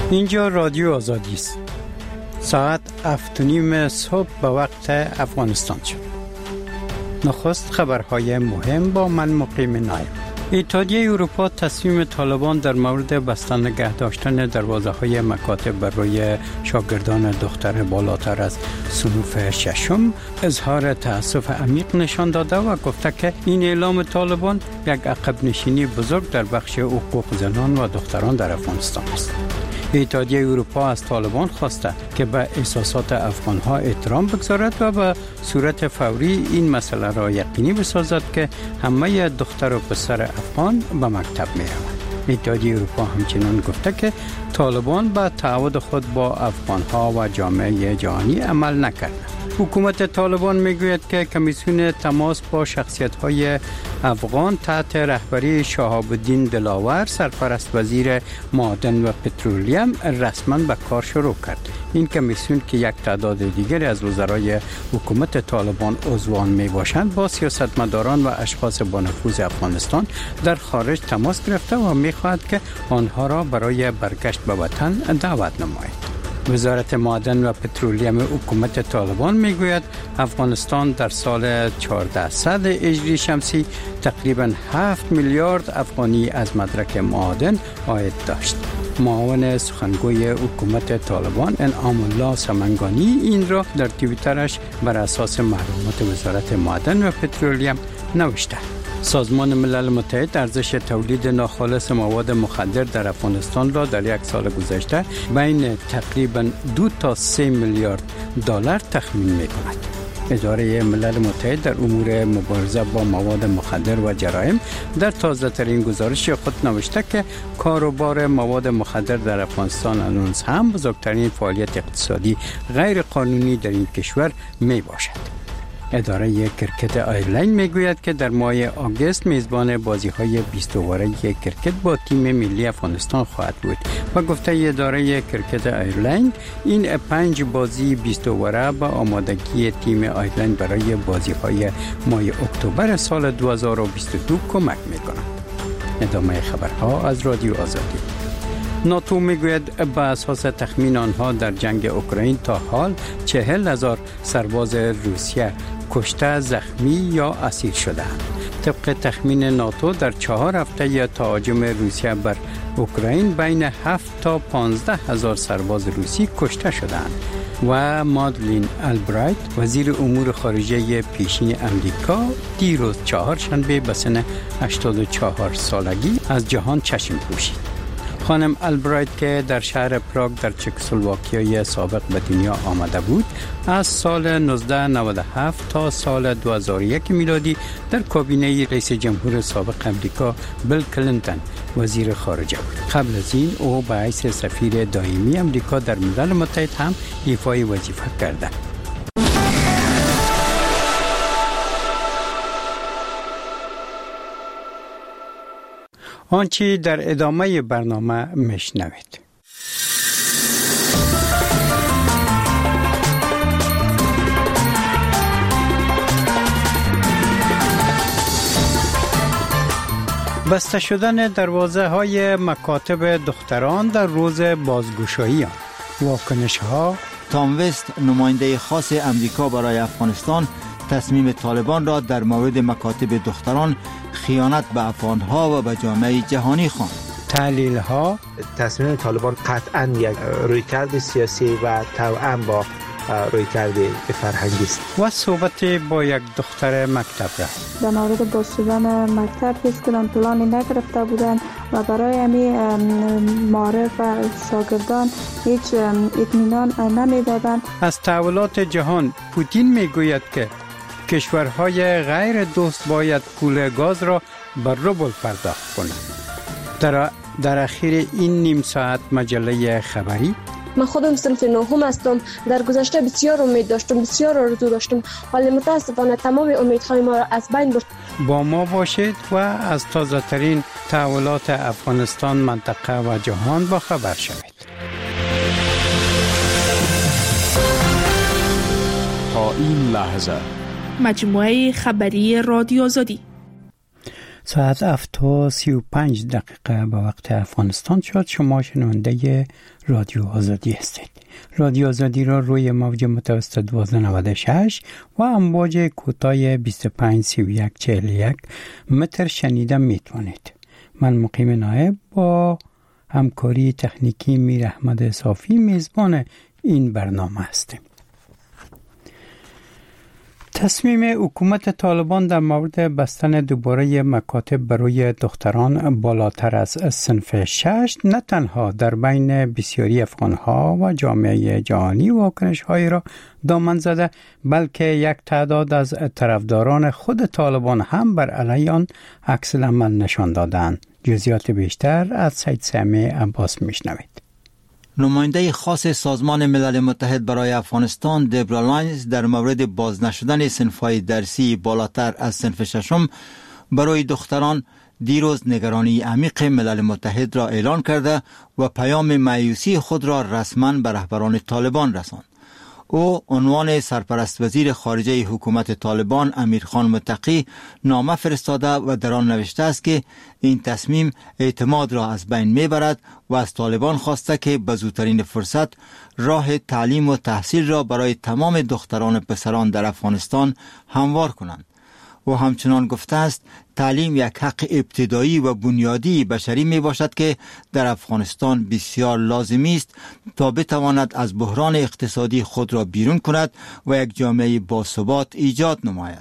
اینجا رادیو آزادی است. ساعت 7:30 صبح به وقت افغانستان شد. نخست خبرهای مهم با من مقیم نایم. اتحادیه اروپا تصمیم طالبان در مورد بستن نگه داشتن دروازه‌های مکاتب برای شاگردان دختر بالاتر از صنف ششم اظهار تأسف عمیق نشان داده و گفته که این اعلام طالبان یک عقب نشینی بزرگ در بخش حقوق زنان و دختران در افغانستان است. اتحادیه اروپا از طالبان خواسته که به احساسات افغانها احترام بگذارد و به صورت فوری این مسئله را یقینی بسازد که همه دختر و پسر افغان به مکتب می روند. اتحادیه اروپا همچنین گفته که طالبان به تعهد خود با افغانها و جامعه جهانی عمل نکرده. حکومت طالبان میگوید که کمیسیون تماس با شخصیت‌های افغان تحت رهبری شهاب الدین دلاور سرپرست وزیر معدن و پترولیم رسما به کار شروع کرد. این کمیسیون که یک تعداد دیگری از وزرای حکومت طالبان عضوان می باشند با سیاستمداران و اشخاص با نفوذ افغانستان در خارج تماس گرفته و می خواهد که آنها را برای برگشت به وطن دعوت نماید. وزارت معدن و پترولیم حکومت طالبان میگوید افغانستان در سال 1400 هجری شمسی تقریباً 7 میلیارد افغانی از مدرک معدن عاید داشت. معاون سخنگوی حکومت طالبان انعام الله سمنگانی این را در توییترش بر اساس معلومات وزارت معدن و پترولیم نوشته. سازمان ملل متحد ارزش تولید ناخالص مواد مخدر در افغانستان را در یک سال گذشته بین تقریباً 2 تا 3 میلیارد دلار تخمین می‌کند. اداره ملل متحد در امور مبارزه با مواد مخدر و جرایم در تازه‌ترین گزارش خود نوشته که کاروبار مواد مخدر در افغانستان هنوز هم بزرگترین فعالیت اقتصادی غیر قانونی در این کشور میباشد. اداره کرکت آیرلند میگوید که در ماه آگوست میزبان بازی‌های 20 اوره کرکت با تیم ملی افغانستان خواهد بود و گفته اداره کرکت آیرلند این 5 بازی 20 اوره با آمادگی تیم آیرلند برای بازی‌های ماه اکتبر سال 2022 کمک می‌کند. ادامه خبرها از رادیو آزادی. ناتو میگوید به اساس تخمین آنها در جنگ اوکراین تا حال 40,000 سرباز روسیه کشته، زخمی یا اسیر شده‌اند. طبق تخمین ناتو در 4 هفته تهاجم روسیه بر اوکراین بین 7 تا 15,000 سرباز روسی کشته شده‌اند و مادلین البرایت وزیر امور خارجه پیشین امریکا دیروز چهارشنبه به سن 84 سالگی از جهان چشم پوشید. خانم البرایت که در شهر پراگ در چکسلواکیای سابق به دنیا آمده بود از سال 1997 تا سال 2001 میلادی در کابینه رئیس جمهور سابق امریکا بیل کلینتون وزیر خارجه بود. قبل از این او به حیث سفیر دائمی امریکا در ملل متحد هم ایفای وظیفه کرده. آنچه در ادامه برنامه میشنوید. بسته شدن دروازه های مکاتب دختران در روز بازگشایی واکنش ها. تام وست نماینده خاص امریکا برای افغانستان تصمیم طالبان را در مورد مکاتب دختران خیانت به افغانها و به جامعه جهانی خواند. تحلیل ها. تصمیم طالبان قطعاً یک رویکرد سیاسی و توأم با رویکرد فرهنگی است. و صحبت با یک دختر مکتب را در مورد باز شدن مکتب هیچ کدام پلانی نگرفته بودند و برای همین معارف و شاگردان هیچ اطمینان نمیدادند. از تحولات جهان پوتین میگوید که کشورهای غیر دوست باید پول گاز را بر روبل پرداخت کنند. در اخیر این نیم ساعت مجله خبری. من خودم صنف نهم هستم. در گذشته بسیار امید داشتم، بسیار آرزو داشتم، ولی متاسفانه تمام امیدهای ما را از بین برد. با ما باشید و از تازه ترین تحولات افغانستان، منطقه و جهان با خبر شوید. تا این لحظه مجموعه خبری رادیو آزادی. ساعت 7:35 به وقت افغانستان شد. شما شنونده رادیو آزادی هستید. رادیو آزادی را روی موج متوسط 1296 و امواج کوتاه 253141 متر شنیده میتونید. من مقیم نایب با همکاری تکنیکی میر احمد صافی میزبان این برنامه هستیم. تصمیم حکومت طالبان در مورد بستن دوباره مکاتب برای دختران بالاتر از صنف 6 نه تنها در بین بسیاری افغانها و جامعه جهانی واکنش‌هایی را دامن زده، بلکه یک تعداد از طرفداران خود طالبان هم بر علیه آن عکس العمل نشان دادند. جزئیات بیشتر از سید سامی عباس میشنوید. نماینده خاص سازمان ملل متحد برای افغانستان دبرا لاینز در مورد باز نشدن صنف‌های درسی بالاتر از صنف 6 برای دختران دیروز نگرانی عمیق ملل متحد را اعلان کرده و پیام مایوسی خود را رسما به رهبران طالبان رساند. او عنوان سرپرست وزیر خارجه حکومت طالبان امیرخان متقی نامه فرستاده و در آن نوشته است که این تصمیم اعتماد را از بین میبرد و از طالبان خواسته که به زودترین فرصت راه تعلیم و تحصیل را برای تمام دختران و پسران در افغانستان هموار کنند. و همچنان گفته است تعلیم یک حق ابتدایی و بنیادی بشری می باشد که در افغانستان بسیار لازمی است تا بتواند از بحران اقتصادی خود را بیرون کند و یک جامعه باثبات ایجاد نماید.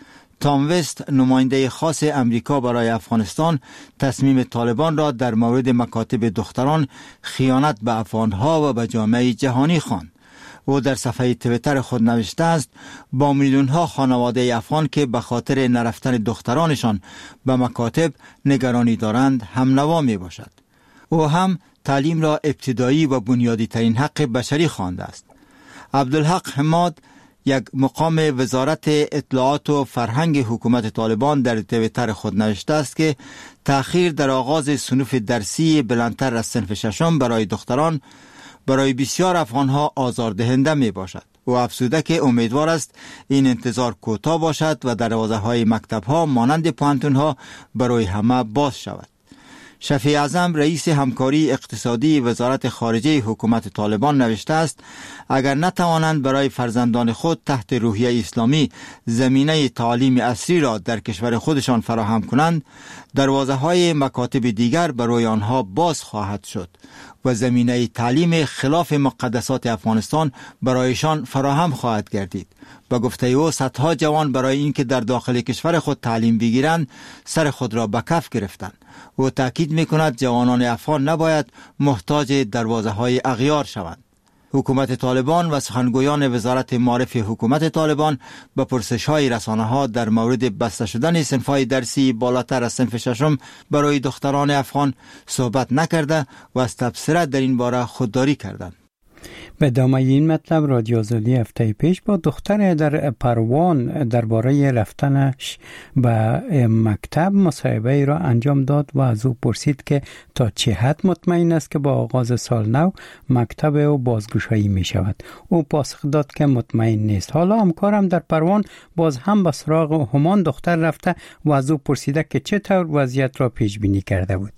تام وست نماینده خاص امریکا برای افغانستان تصمیم طالبان را در مورد مکاتب دختران خیانت به افغانها و به جامعه جهانی خواند. او در صفحه توییتر خود نوشته است با میلیون‌ها خانواده افغان که به خاطر نرفتن دخترانشان به مکاتب نگرانی دارند هم نوا می باشد. او هم تعلیم را ابتدایی و بنیادی ترین حق بشری خوانده است. عبدالحق حماد یک مقام وزارت اطلاعات و فرهنگ حکومت طالبان در توییتر خود نوشته است که تأخیر در آغاز صنوف درسی بلندتر از صنف 6 برای دختران برای بسیار افغانها آزاردهنده می باشد. او افزوده که امیدوار است این انتظار کوتاه باشد و دروازه‌های مکتب‌ها مانند پوهنتون‌ها برای همه باز شود. شفیع اعظم رئیس همکاری اقتصادی وزارت خارجه حکومت طالبان نوشته است اگر نتوانند برای فرزندان خود تحت روحیه اسلامی زمینه تعلیم عصری را در کشور خودشان فراهم کنند، دروازه‌های مکاتب دیگر برای آنها باز خواهد شد و زمینه تعلیم خلاف مقدسات افغانستان برایشان فراهم خواهد گردید. با گفته او صدها جوان برای اینکه در داخل کشور خود تعلیم بگیرند سر خود را به کف گرفتند. او تاکید می‌کند جوانان افغان نباید محتاج دروازه‌های اغیار شوند. حکومت طالبان و سخنگویان وزارت معارف حکومت طالبان به پرسش‌های رسانه‌ها در مورد بسته شدن صنف‌های درسی بالاتر از صنف 6 برای دختران افغان صحبت نکرده و از تبصره در این باره خودداری کردند. به ادامه این مطلب رادیو آزادی هفته پیش با دختر در پروان درباره رفتنش به مکتب مصاحبه را انجام داد و از او پرسید که تا چه حد مطمئن است که با آغاز سال نو مکتب او بازگشایی می شود. او پاسخ داد که مطمئن نیست. حالا همکارم در پروان باز هم به سراغ همان دختر رفته و از او پرسیده که چطور وضعیت را پیش بینی کرده بود.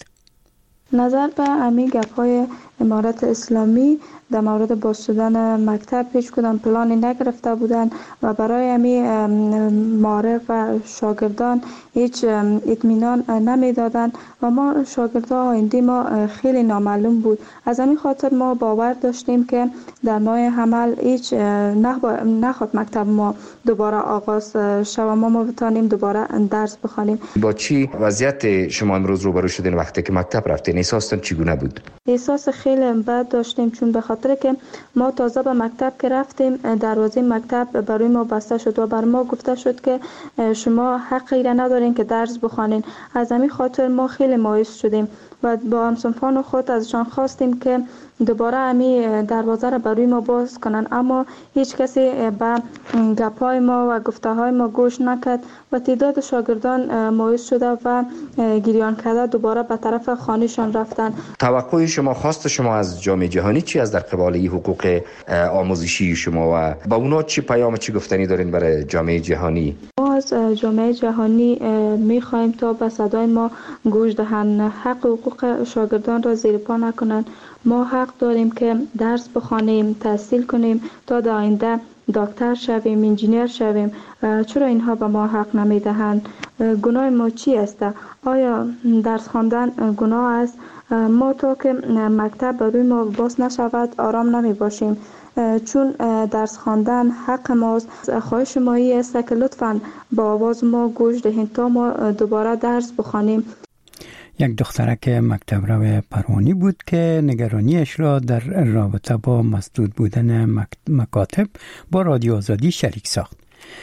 نظر به همین گپ‌های امارت اسلامی در مورد باز شدن مکتب هیچ کدام پلانی نگرفته بودند و برای همین معارف و شاگردان هیچ اطمینان نمیدادند و ما شاگردان آینده ما خیلی نامعلوم بود. از همین خاطر ما باور داشتیم که در ماه حمل هیچ نخواد مکتب ما دوباره آغاز شود، ما بتانیم دوباره درس بخوانیم. با چی وضعیت شما امروز روبرو شدین وقتی که مکتب رفتین؟ احساستون چگونه بود؟ احساس خیلی بد داشتیم چون به خاطر که ما تازه به مکتب که رفتیم دروازه مکتب برای ما بسته شد و بر ما گفته شد که شما حقی را ندارین که درس بخوانین. از همین خاطر ما خیلی مایوس شدیم و با همسنفان خود ازشان خواستیم که دوباره همین دروازه را برای ما باز کنن، اما هیچ کسی به گپ‌های ما و گفته‌های ما گوش نکرد و تعداد شاگردان مایوس شده و گریان کرده دوباره به طرف خانه‌شان رفتن. توقع شما، خواست شما از جامعه جهانی چی است در قبال حقوق آموزشی شما و با اونا چی پیام چی گفتنی دارین برای جامعه جهانی؟ ما ما از جامعه جهانی میخواهیم تا به صدای ما گوش دهند، حق و حقوق شاگردان را زیر پا نکنند. ما حق داریم که درس بخوانیم، تحصیل کنیم تا در آینده دکتر شویم، انجینیر شویم. چرا اینها به ما حق نمیدهند؟ گناه ما چی است؟ آیا درس خواندن گناه است؟ ما تا که مکتب روی ما باز نشود آرام نمی باشیم، چون درس خواندن حق ماست. خواهش ما است که لطفاً با آواز ما گوش دهید تا ما دوباره درس بخوانیم. یک دخترک مکتب رو پروانی بود که نگرانیش را در رابطه با مسدود بودن مکاتب با رادیو آزادی شریک ساخت.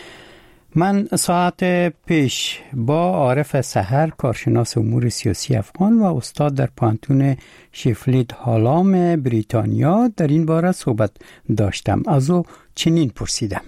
من ساعت پیش با عارف سحر، کارشناس امور سیاسی افغان و استاد در پانتون شیفلید هالام بریتانیا در این باره صحبت داشتم. از او چنین پرسیدم: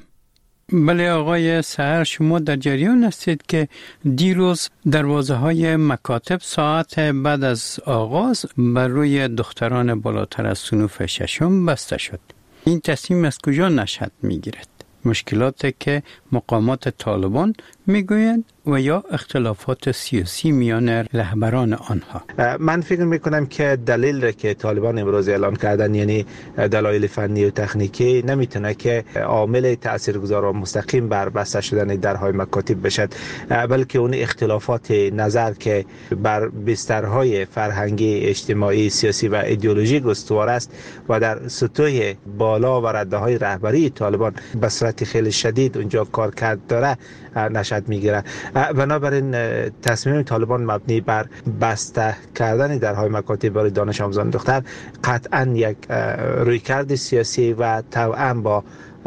بله آقای سحر، شما در جریان هستید که دیروز دروازه های مکاتب ساعت بعد از آغاز بر روی دختران بالاتر از صنف ششم بسته شد. این تصمیم از کجا نشأت میگیرد؟ مشکلاتی که مقامات طالبان میگویند و یا اختلافات سیاسی میان رهبران آنها؟ من فکر میکنم که دلیل را که طالبان امروز اعلان کردن، یعنی دلایل فنی و تکنیکی، نمیتونه که عامل تاثیرگذار و مستقیم بر بسته شدن درهای مکاتب بشد، بلکه اون اختلافات نظر که بر بسترهای فرهنگی، اجتماعی، سیاسی و ایدئولوژیک استوار است و در سطوح بالا و رده‌های رهبری طالبان به صورت خیلی شدید اونجا کارکرد داره نشأت میگیره. بنابراین تصمیم طالبان مبنی بر بسته کردن درهای مکاتب برای دانش آموزان دختر قطعا یک رویکرد سیاسی و توأم با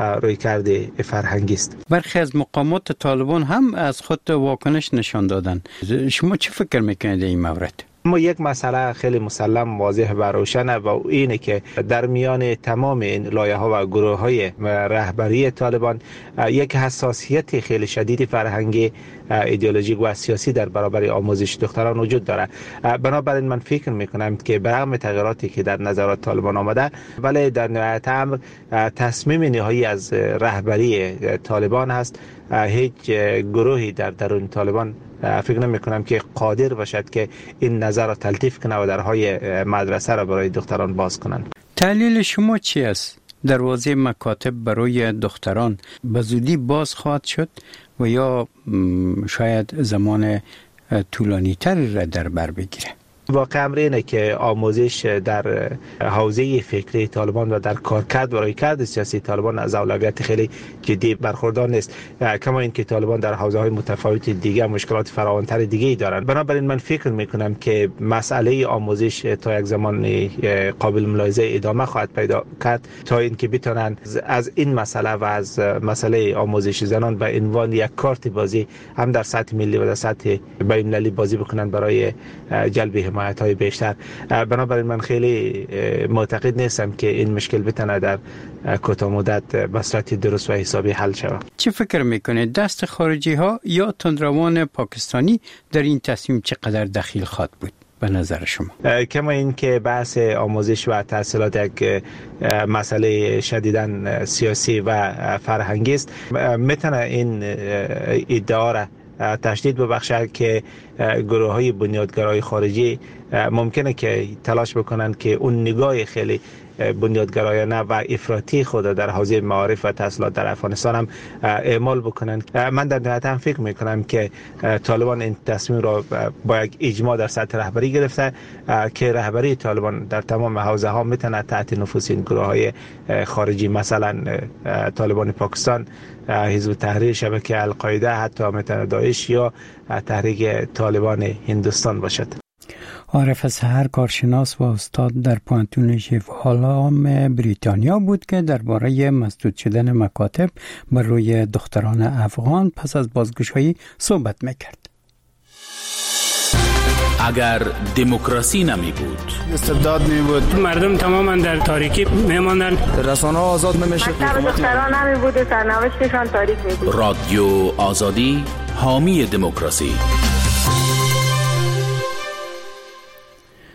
رویکرد فرهنگی است. برخی از مقامات طالبان هم از خود واکنش نشان دادن. شما چه فکر میکنید این مورد؟ ما یک مسئله خیلی مسلم واضح و روشنه و اینه که در میان تمام این لایه‌ها و گروه‌های رهبری طالبان یک حساسیت خیلی شدید فرهنگی، ایدئولوژیک و سیاسی در برابر آموزش دختران وجود داره. بنابراین من فکر میکنم که برغم تغییراتی که در نظرات طالبان آمده، ولی در نهایت امر تصمیم نهایی از رهبری طالبان هست. هیچ گروهی در درون طالبان فکر نمی کنم که قادر باشد که این نظر را تلطیف کنه و درهای مدرسه را برای دختران باز کنند. تحلیل شما چی است؟ دروازه مکاتب برای دختران به زودی باز خواهد شد و یا شاید زمان طولانی تری را در بر بگیره؟ واقع امر اینه که آموزش در حوزه فکری طالبان و در کارکرد و رویکرد سیاسی طالبان از اولویت خیلی جدی برخوردار نیست، کما اینکه طالبان در حوزه‌های متفاوت دیگه مشکلات فراوان‌تر دیگه‌ای دارند. بنابراین من فکر می‌کنم که مسئله آموزش تا یک زمان قابل ملاحظه ادامه خواهد پیدا کرد تا اینکه بتونن از این مسئله و از مسئله آموزش زنان به عنوان یک کارت بازی هم در سطح ملی و در سطح بین‌المللی بازی بکنن برای جلب حمایت‌های بیشتر. بنابراین من خیلی معتقد نیستم که این مشکل بتونه در کوتاه مدت به صورت درست و حسابی حل شود. چه فکر میکنه دست خارجی ها یا تندروان پاکستانی در این تصمیم چقدر دخیل خواهد بود به نظر شما؟ کما این که بحث آموزش و تحصیلات یک مسئله شدیداً سیاسی و فرهنگی است، میتونه این ادعا را تشدید ببخشه که گروه‌های بنیادگرای خارجی ممکنه که تلاش بکنن که اون نگاه خیلی بنیادگرایانه و افراطی خود در حوزه معارف و تحصیلات در افغانستان هم اعمال بکنن. من در نهایت هم فکر میکنم که طالبان این تصمیم را با یک اجماع در سطح رهبری گرفته که رهبری طالبان در تمام حوزه ها میتونه تحت نفوذ این گروه‌های خارجی، مثلا طالبان پاکستان، حزب تحریر، شبکه القاعده، حتی میتونه داعش یا تحریک طالبان هندوستان باشد. عارف سحر، کارشناس و استاد در پانتون شیف هالام بریتانیا بود که درباره مسدود شدن مکاتب بر روی دختران افغان پس از بازگشایی صحبت میکرد. اگر دموکراسی نمی بود، استبداد می بود، مردم تماما در تاریکی میماندند، رسانه ها آزاد نمیشد، دختران نمی بود، سرنوشتشان تاریک می بود. رادیو آزادی، حامی دموکراسی.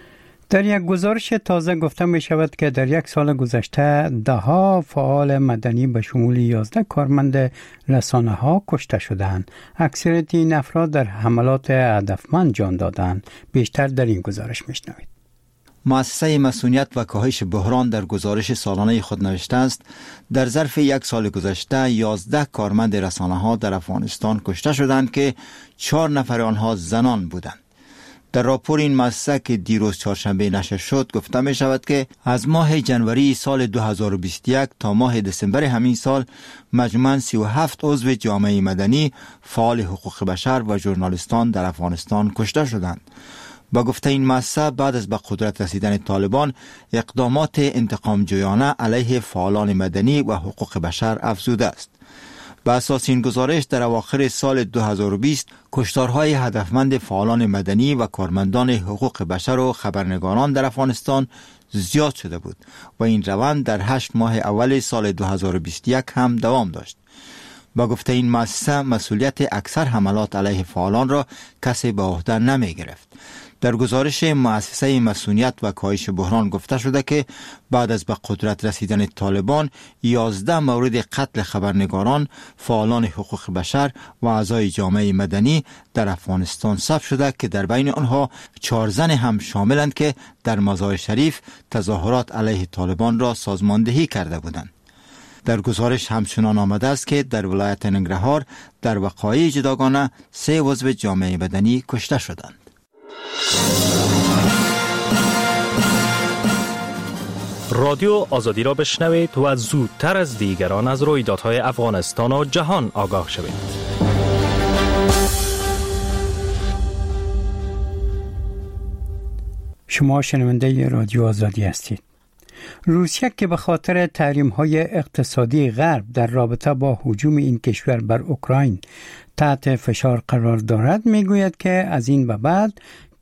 در یک گزارش تازه گفته می شود که در یک سال گذشته 10 فعال مدنی به شمول 11 کارمند رسانه ها کشته شدند. اکثریت این افراد در حملات هدفمند جان دادند. بیشتر در این گزارش میشنوید. مؤسسه مسئولیت و کاهش بحران در گزارش سالانه خود نوشته است در ظرف یک سال گذشته 11 کارمند رسانه ها در افغانستان کشته شدند که 4 نفر آنها زنان بودند. در راپور این مؤسسه که دیروز چهارشنبه نشر شد گفته می شود که از ماه جنوری سال 2021 تا ماه دسامبر همین سال مجموعاً 37 عضو جامعه مدنی، فعال حقوق بشر و ژورنالیستان در افغانستان کشته شدند. با گفته این مؤسسه بعد از به قدرت رسیدن طالبان اقدامات انتقام جویانه علیه فعالان مدنی و حقوق بشر افزوده است. به اساس این گزارش در اواخر سال 2020 کشتارهای هدفمند فعالان مدنی و کارمندان حقوق بشر و خبرنگاران در افغانستان زیاد شده بود و این روند در 8 ماه اول سال 2021 هم دوام داشت. با گفته این مؤسسه مسئولیت اکثر حملات علیه فعالان را کسی به عهده نمی گرفت. در گزارش مؤسسه مسئولیت و کاهش بحران گفته شده که بعد از به قدرت رسیدن طالبان 11 مورد قتل خبرنگاران، فعالان حقوق بشر و اعضای جامعه مدنی در افغانستان ثبت شده که در بین آنها 4 زن هم شاملند که در مزار شریف تظاهرات علیه طالبان را سازماندهی کرده بودند. در گزارش همچنان آمده است که در ولایت ننگرهار در وقایع جداگانه 3 عضو جامعه مدنی کشته شدند. رادیو آزادی را بشنوید و زودتر از دیگران از رویدادهای افغانستان و جهان آگاه شوید. شما شنونده رادیو آزادی هستید. روسیه که به خاطر تحریم‌های اقتصادی غرب در رابطه با هجوم این کشور بر اوکراین تحت فشار قرار دارد میگوید که از این به بعد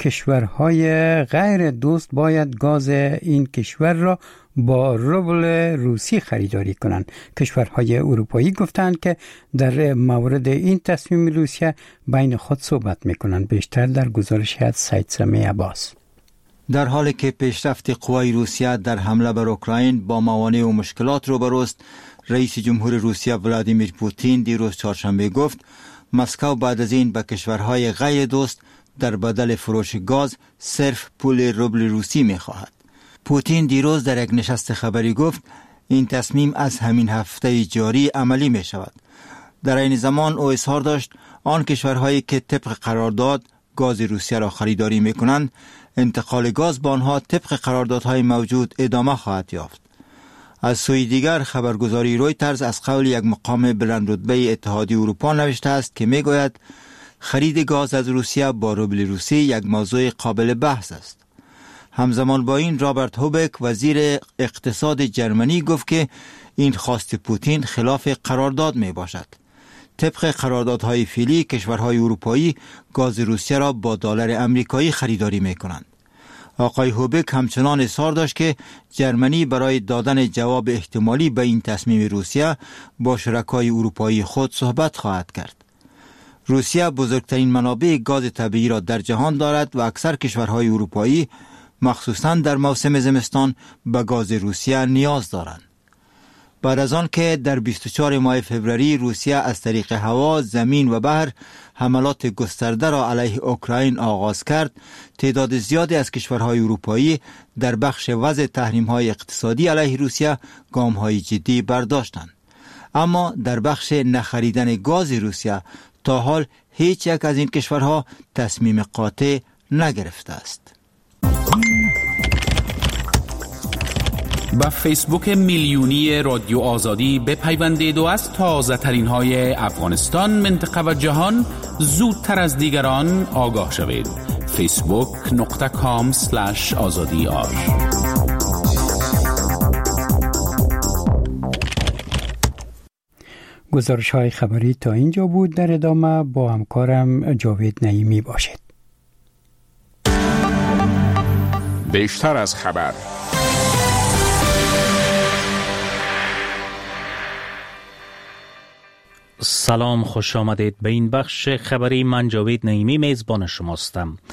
کشورهای غیر دوست باید گاز این کشور را با روبل روسی خریداری کنند. کشورهای اروپایی گفتند که در مورد این تصمیم روسیه بین خود صحبت میکنند. بیشتر در گزارش از سید سمی عباس. در حالی که پیشرفت قوای روسیه در حمله بر اوکراین با موانع و مشکلات روبروست، رئیس جمهور روسیه ولادیمیر پوتین دیروز چهارشنبه گفت مسکو بعد از این به کشورهای غیر دوست در بدل فروش گاز صرف پول روبل روسی می خواهد. پوتین دیروز در یک نشست خبری گفت این تصمیم از همین هفته جاری عملی می شود. در این زمان او اظهار داشت آن کشورهایی که طبق قرارداد گاز روسیه را خریداری می کنند انتقال گاز با آنها طبق قراردادهای موجود ادامه خواهد یافت. از سوی دیگر خبرگزاری رویترز از قول یک مقام بلند رتبه اتحادیه اروپا نوشته است که می گوید خرید گاز از روسیه با روبل روسی یک موضوع قابل بحث است. همزمان با این رابرت هوبک وزیر اقتصاد جرمنی گفت که این خواست پوتین خلاف قرارداد می باشد. طبق قراردادهای فعلی کشورهای اروپایی گاز روسیه را با دلار امریکایی خریداری می کنند. آقای هوبک همچنان اصرار داشت که جرمنی برای دادن جواب احتمالی به این تصمیم روسیه با شرکای اروپایی خود صحبت خواهد کرد. روسیه بزرگترین منابع گاز طبیعی را در جهان دارد و اکثر کشورهای اروپایی مخصوصاً در موسم زمستان به گاز روسیه نیاز دارند. بعد از آن که در 24 ماه فوریه روسیه از طریق هوا، زمین و بحر حملات گسترده را علیه اوکراین آغاز کرد، تعداد زیادی از کشورهای اروپایی در بخش وضع تحریم‌های اقتصادی علیه روسیه گام‌های جدی برداشتند. اما در بخش نخریدن گاز روسیه تا حال هیچ یک از این کشورها تصمیم قاطع نگرفته است. با فیسبوک میلیونی رادیو آزادی بپیوندید و از تازه ترین های افغانستان، منطقه و جهان زودتر از دیگران آگاه شوید. facebook.com/azadi. گزارش های خبری تا اینجا بود. در ادامه با همکارم جاوید نعیمی باشید. بیشتر از خبر. سلام، خوش آمدید به این بخش خبری. من جاوید نعیمی میزبان شماستم.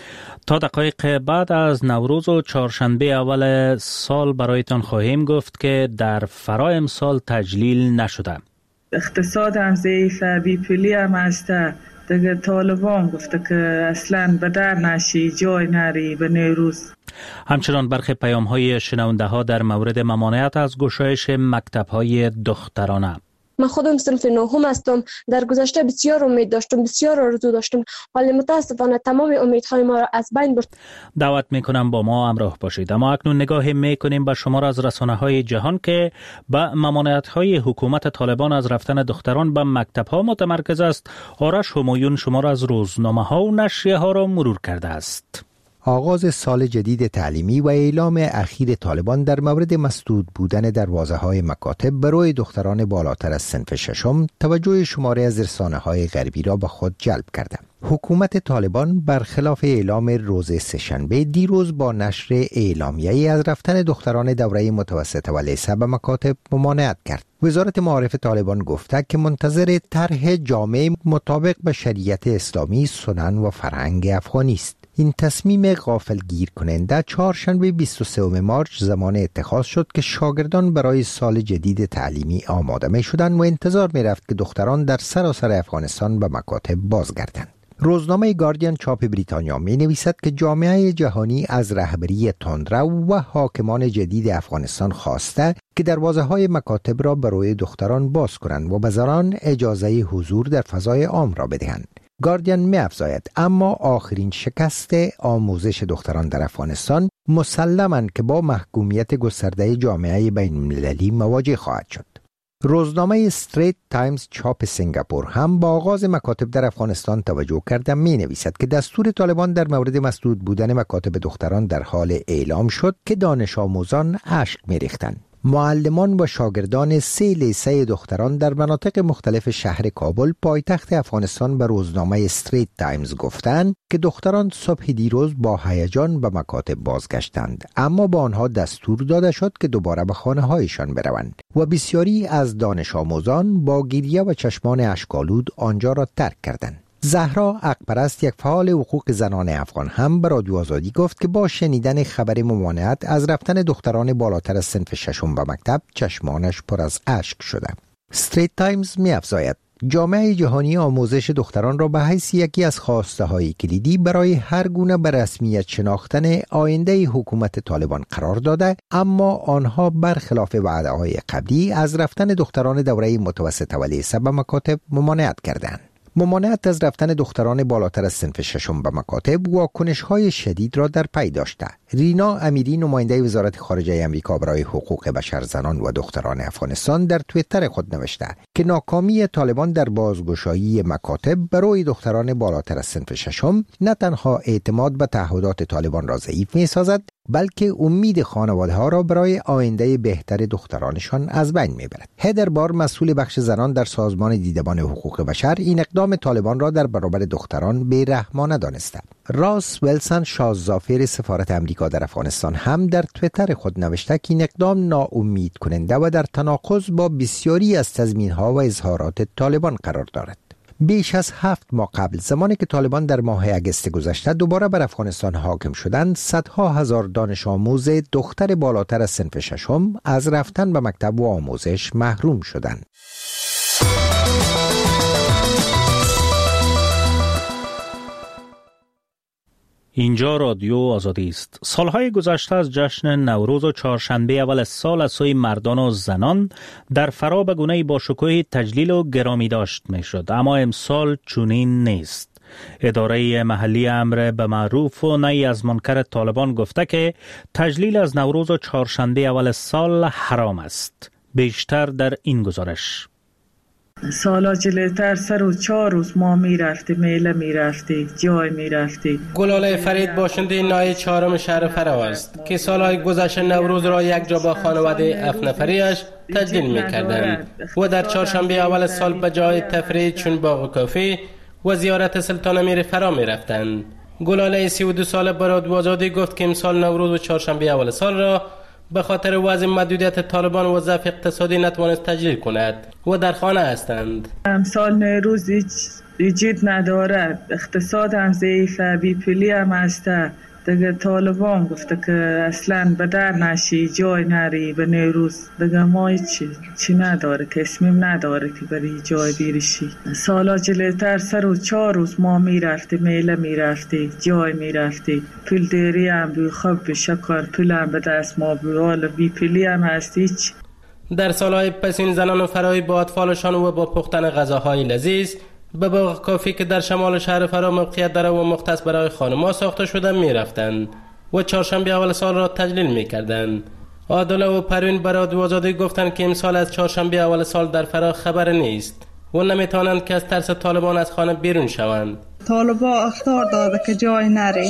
تا دقایق بعد از نوروز و چهارشنبه اول سال برایتان خواهیم گفت که در فرا امسال تجلیل نشده. اقتصاد هم ضعیفه، بیپولی هم هسته. دیگه طالبان گفته که اصلا به در نشی، جای نری به نوروز. همچنان برخی پیام‌های شنونده ها در مورد ممانعت از گشایش مکتب‌های دخترانه. من خودم صنف نهم هستم. در گذشته بسیار امید داشتم، بسیار آرزو داشتم، ولی متاسفانه تمام امیدهای ما را از بین برد. دعوت میکنم با ما همراه باشید. اما اکنون نگاهی میکنیم به شمار از رسانه‌های جهان که به ممانعت‌های حکومت طالبان از رفتن دختران به مکتب‌ها متمرکز است. آرش همایون شمار از روزنامه‌ها و نشریه‌ها را مرور کرده است. آغاز سال جدید تعلیمی و اعلام اخیر طالبان در مورد مسدود بودن دروازه‌های مکاتب برای دختران بالاتر از صنف ششم توجه شماری از رسانه‌های غربی را به خود جلب کرده. حکومت طالبان برخلاف اعلام روز سه‌شنبه دیروز با نشر اعلامیه‌ای از رفتن دختران دوره متوسطه و لیسه به مکاتب ممانعت کرد. وزارت معارف طالبان گفته که منتظر طرح جامع مطابق به شریعت اسلامی، سنن و فرهنگ افغانی است. این تصمیم غافلگیر کننده چهارشنبه 23 مارس زمان اتخاذ شد که شاگردان برای سال جدید تعلیمی آماده می شدند و انتظار می رفت که دختران در سراسر افغانستان به مکاتب بازگردند. روزنامه گاردین چاپ بریتانیا می نویسد که جامعه جهانی از رهبری تندرو و حاکمان جدید افغانستان خواسته که دروازه‌های مکاتب را برای دختران باز کنند و به زنان اجازه حضور در فضای عام را بدهند. گاردین می افزاید اما آخرین شکست آموزش دختران در افغانستان مسلماً که با محکومیت گسترده جامعه بین المللی مواجه خواهد شد. روزنامه استریت تایمز چاپ سنگاپور هم با آغاز مکاتب در افغانستان توجه کرده می نویسد که دستور طالبان در مورد مسدود بودن مکاتب دختران در حال اعلام شد که دانش آموزان اشک می ریختند. معلمان و شاگردان 3 لیسه دختران در مناطق مختلف شهر کابل پایتخت افغانستان به روزنامه استریت تایمز گفتند که دختران صبح دیروز با هیجان به مکاتب بازگشتند، اما با آنها دستور داده شد که دوباره به خانه‌هایشان بروند و بسیاری از دانش آموزان با گریه و چشمان اشک‌آلود آنجا را ترک کردند. زهرا حق‌پرست، یک فعال حقوق زنان افغان، هم به رادیو آزادی گفت که با شنیدن خبر ممانعت از رفتن دختران بالاتر از صنف ششم به مکتب چشمانش پر از اشک شده. استریت تایمز می‌افزاید جامعه جهانی آموزش دختران را به حیث یکی از خواسته‌های کلیدی برای هر گونه به رسمیت شناختن آینده حکومت طالبان قرار داده، اما آنها برخلاف وعده‌های قبلی از رفتن دختران دوره متوسطه و لیسه به مکاتب ممانعت کردند. ممانعت از رفتن دختران بالاتر از صنف ششم به مکاتب واکنش‌های شدید را در پی داشته. رینا امیری، نماینده وزارت خارجه آمریکا برای حقوق بشر، زنان و دختران افغانستان، در توییتر خود نوشته که ناکامی طالبان در بازگشایی مکاتب برای دختران بالاتر از صنف ششم نه تنها اعتماد به تعهدات طالبان را ضعیف می‌سازد، بلکه امید خانواده‌ها را برای آینده بهتر دخترانشان از بین می‌برد. هدر بار، مسئول بخش زنان در سازمان دیدبان حقوق بشر، این اقدام طالبان را در برابر دختران بی‌رحمانه دانسته. راس ولسن، شاهزافیر سفارت آمریکا در افغانستان، هم در توییتر خود نوشته که این اقدام ناامید کننده و در تناقض با بسیاری از تضمین‌ها و اظهارات طالبان قرار دارد. بیش از 7 ماه قبل، زمانی که طالبان در ماه اگست گذشته دوباره بر افغانستان حاکم شدند، صدها هزار دانش آموز دختر بالاتر از صنف ششم از رفتن به مکتب و آموزش محروم شدند. اینجا رادیو آزادی است. سالهای گذشته از جشن نوروز و چهارشنبه اول سال از سوی مردان و زنان در فرا به گونه‌ای با شکوه تجلیل و گرامی داشت می‌شد، اما امسال چنین نیست. اداره محلی امر به معروف و نهی از منکر طالبان گفته که تجلیل از نوروز و چهارشنبه اول سال حرام است. بیشتر در این گزارش. سالا جلوتر سر و 4 روز ما میرفتی، میله میرفتی، جای میرفتی. گلاله فرید باشنده نای 4 شهر فرا است که سالهای گذشته نوروز را یک جا با خانواده 7 نفریش تجلیل میکردند و در چهارشنبه اول سال به جای تفریح چون باغ کافی و زیارت سلطان امیر فرا میرفتند. گلاله 32 ساله به رادیو آزادی گفت که امسال نوروز و چهارشنبه اول سال را به خاطر وضع محدودیت طالبان و ضعف اقتصادی نتوانست تجلیل کند و در خانه هستند. امسال نوروز وجود ندارد. اقتصاد هم ضعیفه، بیپولی هم هسته. دیگه طالبان گفته که اصلا به در نشی، جای نری به نوروز. دیگه ما چی نداره که اسمیم نداره که بری جای بیرشی. سالا جلوتر 3 روز 4 روز ما میرفتی، میله میرفتی، جای میرفتی، پول دیری هم بی خوب شکر، پول هم به دست ما بیوال بیپولی هم هستی. در سالهای پسین زنان فرایی با اطفالشان و با پختن غذاهای لذیذ به باغ کافی که در شمال شهر فرا موقعیت داره و مختص برای خانم‌ها ساخته شده میرفتند و چهارشنبه اول سال را تجلیل میکردند. عادله و پروین برای رادیو آزادی گفتند که امسال از چهارشنبه اول سال در فرا خبر نیست و نمیتوانند که از ترس طالبان از خانه بیرون شوند. طالبا اختار داده که جای نری،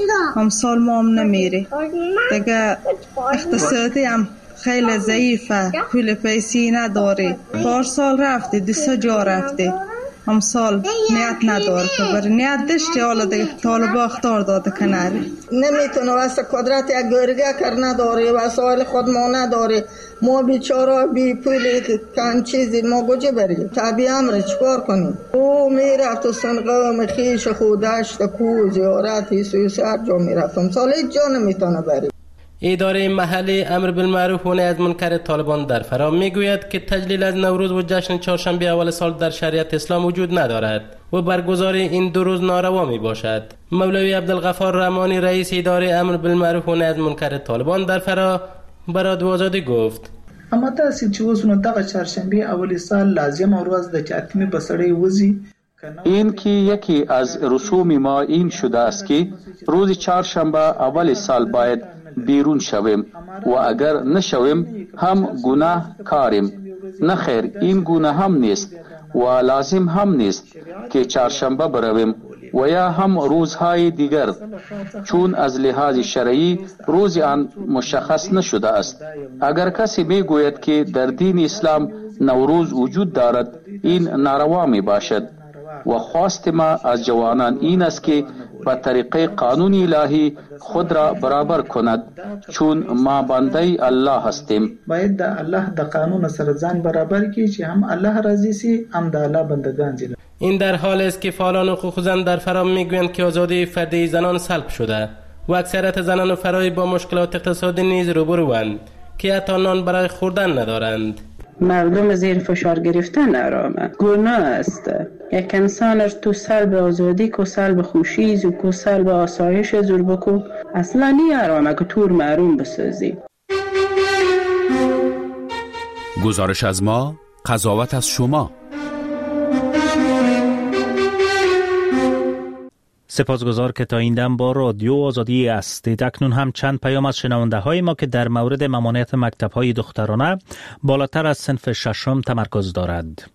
امسال ما هم نمیری. دیگه اقتصادی هم خیلی ضعیفه، پول پیسی نداری. پارسال رفتی 2 جا رفتی، امسال نیت نداره که بر نیت داشتی، حالا دیگه طالبا اختار داده که نری. نمیتونه واسه قدرت یک گرگه کر نداری، وسایل خود ما نداری، ما بیچاره بی پولی کن چیزی ما گوجه بریم طبیعی امره چکار کنیم. او میرفت و سنقام خیش خودشت کو زیارت ایسویس هر جا میرفت، امسال هیچ جا نمیتونه بریم. اداره محلی امر بالمعروف و نهی از منکر طالبان در فرا میگوید که تجلیل از نوروز و جشن چهارشنبه اول سال در شریعت اسلام وجود ندارد و برگزاری این 2 روز ناروا می باشد. مولوی عبدالغفار رحمانی رئیس اداره امر بالمعروف و نهی از منکر طالبان در فرا برای رادیو آزادی گفت: اما تاسو چې اوس نو دغه چهارشنبه اول سال لازم ورځ د چاتمی بسړی وزي. این که یکی از رسوم ما این شده است که روز چهارشنبه اول سال باید بیرون شویم و اگر نشویم هم گناه کاریم. نه خیر، این گناه هم نیست و لازم هم نیست که چهارشنبه برویم و یا هم روزهای دیگر، چون از لحاظ شرعی روز آن مشخص نشده است. اگر کسی میگوید که در دین اسلام نوروز وجود دارد، این ناروا می باشد و خواست ما از جوانان این است که با طریق قانون الهی خود را برابر کند، چون ما بنده الله هستیم. باید د الله د قانون سره ځان برابر کی چې هم الله راضی سي، هم د الله بندگان دي. این در حال است که فعالان حقوق زن در فرا میگویند که آزادی فردی زنان سلب شده و اکثریت زنان فرایی با مشکلات اقتصادی نیز روبروند که حتی نان برای خوردن ندارند. مردم زیر فشار گرفتن آرامه گناه است. یک انسان تو سلب آزادی کو سلب خوشیز و کو سلب آسایش زور بکو اصلا نی آرامه که تور محروم بسازی. گزارش از ما، قضاوت از شما. سپاسگزار که تا این دم با رادیو آزادی هستید. اکنون هم چند پیام از شنونده های ما که در مورد ممانعت مکتب های دخترانه بالاتر از صنف 6 تمرکز دارد.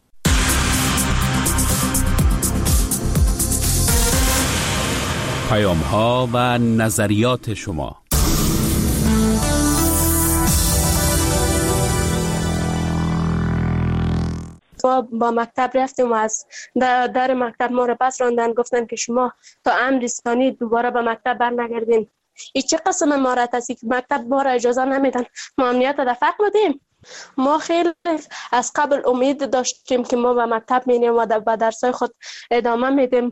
پیام ها و نظریات شما. ما با مکتب رفتیم و از در مکتب ما را پس راندن، گفتن که شما تا امر ثانی دوباره به مکتب برنگردین. این چه قسم امارت است که مکتب ما را اجازه نمیدن ما امنیت دفع بدیم؟ ما خیلی از قبل امید داشتیم که ما به مکتب میریم و به درسای خود ادامه میدیم.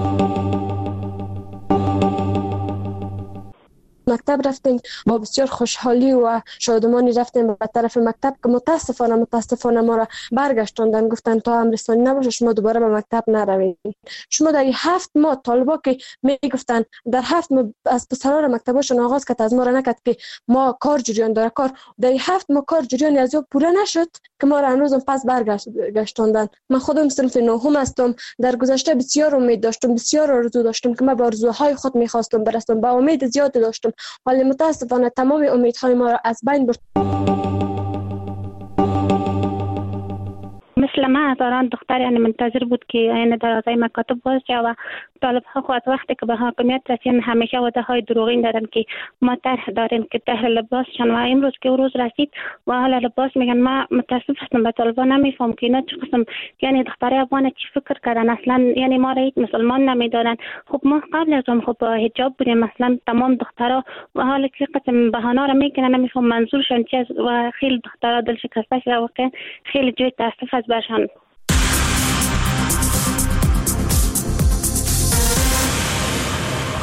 مکتب رفتیم با بسیار خوشحالی و شادمانی رفتیم به طرف مکتب که متاسفانه ما را برگشتاندن، گفتن تا امر ثانی نباشه شما دوباره به مکتب نروید. شما در 7 ماه طالبا که میگفتن در 7 ماه از پسران مکتبشون آغاز کرد، از ما را نکرد که ما کار جریان داره، کار در 7 ماه کار جریان از او پوره نشد که ما را هنوز پس برگشتاندن. من خودم صنف 9 هستم. در گذشته بسیار امید داشتم، بسیار آرزو داشتم که من به آرزوهای خود میخواستم برسم، با امید زیاد داشتم، ولی متاسفانه تمام امیدهای ما را از بین برد. مثل ما هزاران دختر یعنی منتظر بود که این دروازه مکاتب باز شد و طالب ها خود وقتی که به حاکمیت رسیدن همیشه وعده های دروغین دادن که ما طرح داریم که طرح لباسشان و امروز که روز رسید و حالا لباس میگن. ما متاسف هستم به طالبان، نمیفهم که اینا چه قسم یعنی دختر افغان چی فکر کردن اصلا، یعنی ما را هیچ مسلمان نمیدادن. خب ما قبل از اون خب حجاب بودیم مثلا تمام دخترها و حالا که قسم بهانه را میکنن، نمیفهم منظورشان چی است و خیلی دخترها دل شکسته شده، واقعا خیلی جای تاسف است برشان.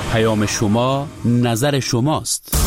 پیام شما نظر شماست.